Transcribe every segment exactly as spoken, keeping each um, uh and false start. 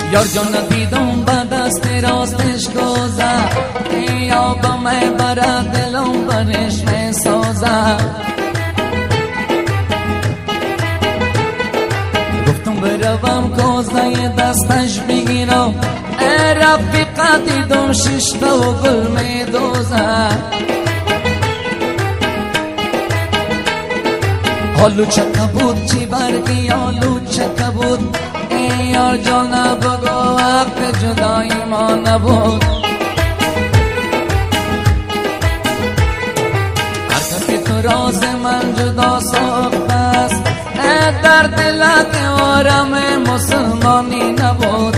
یار جان دیدم با دست راستش گذر، یا با من برا دلم برش می سازه. گفتم بروم کوزه دستش بگیرم، ای رفیقا دیدم شیشته و گل می دوزه. حالو چکه بود چی برگی حالو چکه بود، ای یار جان بگو وقت جدایی ما نبود. هر کسی تو راز من جدا ساخته است، ای در دلت آرام مسلمانی نبود.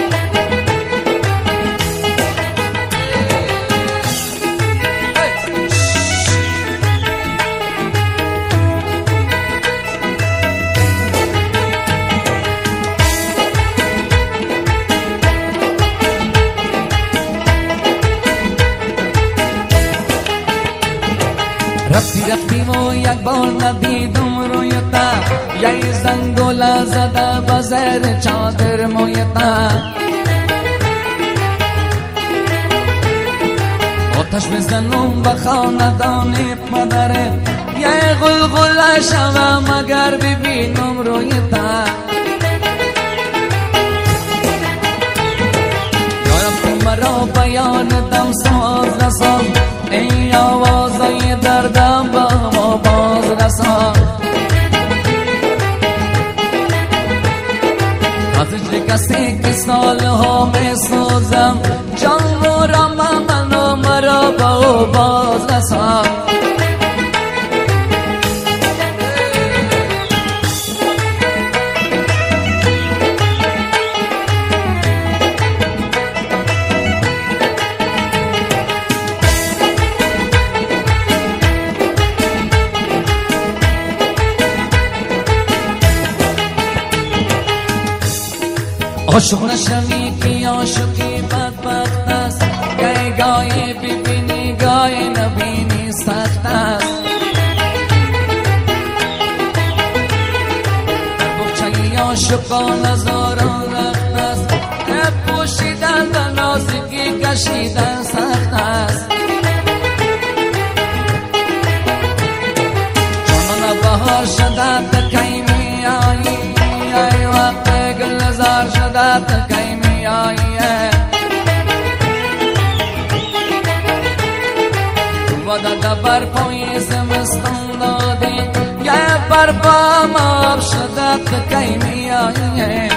رفتی رفتی و یک بار ندیدم رویتا، یه زنگوله زده بزر چادر مویتا. آتش بزنم به خاندان پدره، یه غلغله شوم مگر ببینم رویتا. یارم تو مرا بیان دم ساز رسان، ای آوازه دردم با ما باز رسان. از اجل کسی که سالها می سوزم، جان و رام من و مرا با او باز رسان. عاشق نشوی که عاشقی بدبخت است، گه گاهی ببینی گاهی نبینی سخت است. در بخچه عاشقان هزاران رخت است، که پوشیدن در نازکی کشیدن سخت است. جانان بهار شده تکی می آیی، ای وقت گلزار شده تکی می آیی. ودا بر پای زمستان دادی، یه بر پام آب شده تکی می آیی.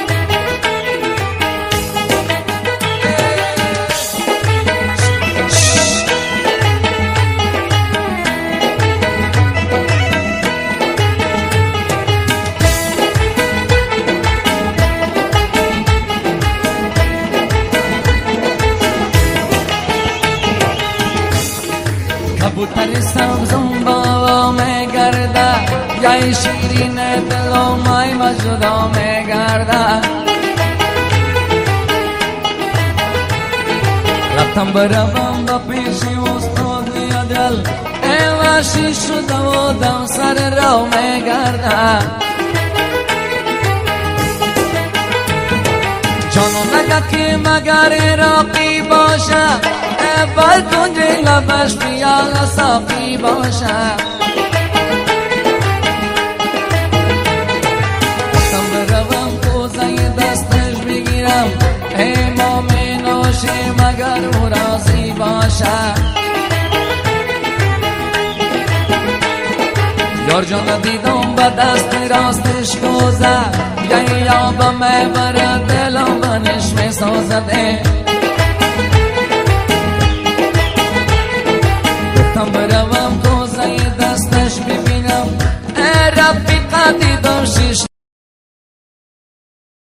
کبوتر سبزم با می گرده، یه شیرین دلو مای مجدا می گرده. رفتم بروم با پیشی استاد دل، ای وحشی شده و دم سر رو می گرده. جانو نگه که مگر راقی باشه، بر کنج لبش پیال ساقی باشه. گفتم بروم کوزه دستش بگیرم، ای مامی نوشی مگر او راضی باشه. یار جان دیدم با دست راستش گذر، یا با من برا دلم بنش می سازده. گفتم بروم کوزه دستش ببینم، ای رفیقا دیدم شیش